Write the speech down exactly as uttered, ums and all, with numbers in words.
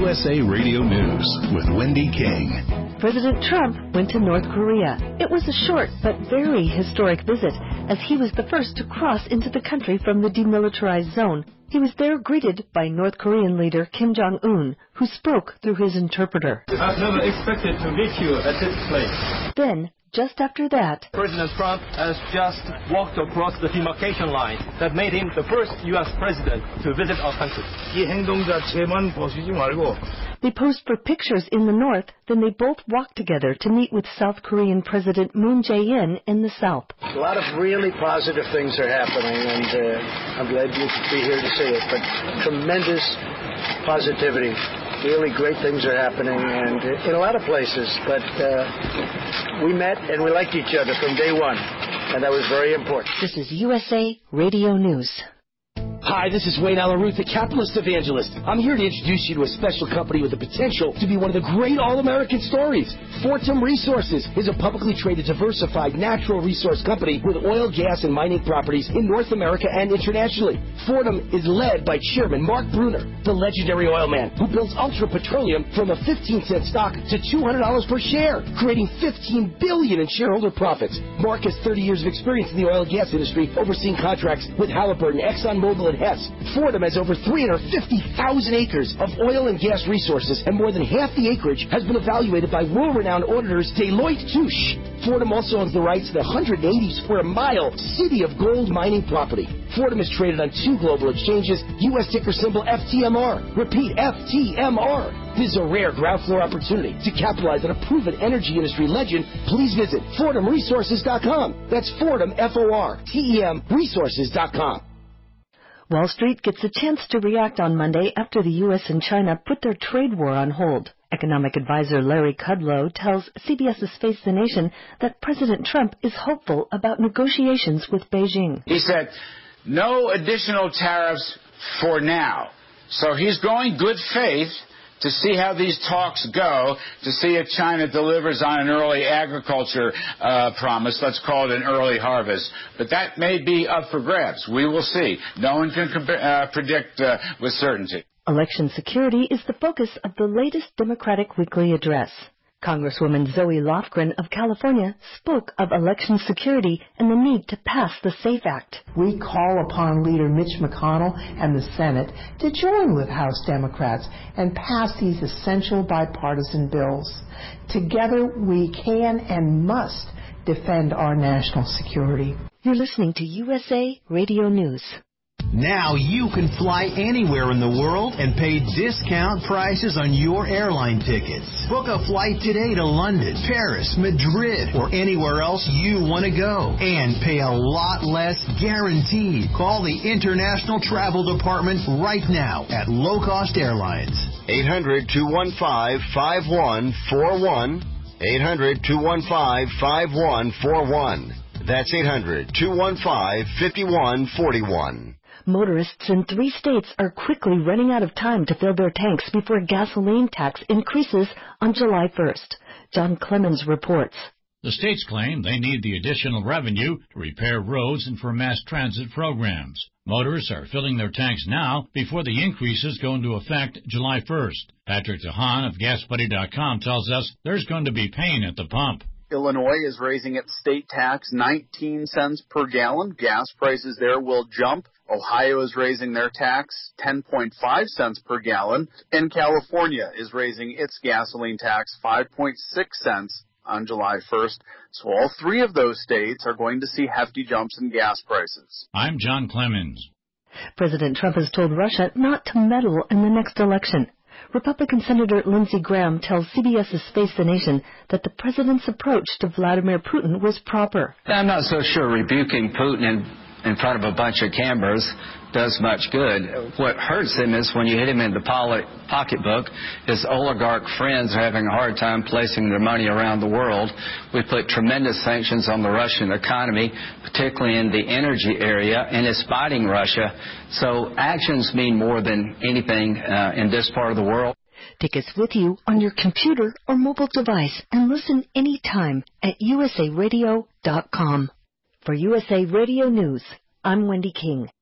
U S A Radio News with Wendy King. President Trump went to North Korea. It was a short but very historic visit, as he was the first to cross into the country from the demilitarized zone. He was there greeted by North Korean leader Kim Jong-un, who spoke through his interpreter. I've never expected to meet you at this place. Then, just after that, President Trump has just walked across the demarcation line that made him the first U S president to visit our country. 이 행동 자체만 보시지 말고 they posed for pictures in the north, then they both walked together to meet with South Korean President Moon Jae-in in the south. A lot of really positive things are happening, and uh, I'm glad you could be here to see it, but tremendous positivity. Really great things are happening, and in a lot of places, but uh, we met and we liked each other from day one, and that was very important. This is U S A Radio News. Hi, this is Wayne Alaruth, the Capitalist Evangelist. I'm here to introduce you to a special company with the potential to be one of the great all-American stories. Fortum Resources is a publicly traded, diversified natural resource company with oil, gas, and mining properties in North America and internationally. Fortum is led by Chairman Mark Bruner, the legendary oil man who builds Ultra Petroleum from a fifteen cent stock to two hundred dollars per share, creating fifteen billion dollars in shareholder profits. Mark has thirty years of experience in the oil and gas industry, overseeing contracts with Halliburton, ExxonMobil, and Hess. Fortum has over three hundred fifty thousand acres of oil and gas resources, and more than half the acreage has been evaluated by world-renowned auditors Deloitte Touche. Fortum also owns the rights to the one hundred eighty square mile City of Gold mining property. Fortum is traded on two global exchanges, U S ticker symbol F T M R. Repeat, F T M R. This is a rare ground floor opportunity to capitalize on a proven energy industry legend. Please visit Fortum Resources dot com. That's Fortum, F O R T E M, Resources dot com. Wall Street gets a chance to react on Monday after the U S and China put their trade war on hold. Economic advisor Larry Kudlow tells CBS's Face the Nation that President Trump is hopeful about negotiations with Beijing. He said, no additional tariffs for now. So he's going good faith to see how these talks go, to see if China delivers on an early agriculture uh, promise. Let's call it an early harvest. But that may be up for grabs. We will see. No one can comp- uh, predict uh, with certainty. Election security is the focus of the latest Democratic Weekly Address. Congresswoman Zoe Lofgren of California spoke of election security and the need to pass the SAFE Act. We call upon Leader Mitch McConnell and the Senate to join with House Democrats and pass these essential bipartisan bills. Together we can and must defend our national security. You're listening to U S A Radio News. Now you can fly anywhere in the world and pay discount prices on your airline tickets. Book a flight today to London, Paris, Madrid, or anywhere else you want to go. And pay a lot less guaranteed. Call the International Travel Department right now at Low Cost Airlines. eight hundred, two one five, five one four one. eight hundred, two one five, five one four one. That's eight hundred, two one five, five one four one. Motorists in three states are quickly running out of time to fill their tanks before gasoline tax increases on July first. John Clemens reports. The states claim they need the additional revenue to repair roads and for mass transit programs. Motorists are filling their tanks now before the increases go into effect July first. Patrick DeHaan of Gas Buddy dot com tells us there's going to be pain at the pump. Illinois is raising its state tax nineteen cents per gallon. Gas prices there will jump. Ohio is raising their tax ten point five cents per gallon. And California is raising its gasoline tax five point six cents on July first. So all three of those states are going to see hefty jumps in gas prices. I'm John Clemens. President Trump has told Russia not to meddle in the next election. Republican Senator Lindsey Graham tells CBS's Face the Nation that the president's approach to Vladimir Putin was proper. I'm not so sure rebuking Putin in, in front of a bunch of cameras does much good. What hurts him is when you hit him in the pocketbook. His oligarch friends are having a hard time placing their money around the world. We put tremendous sanctions on the Russian economy, particularly in the energy area, and it's biting Russia. So actions mean more than anything uh, in this part of the world. Take us with you on your computer or mobile device and listen anytime at U S A radio dot com. For U S A Radio News, I'm Wendy King.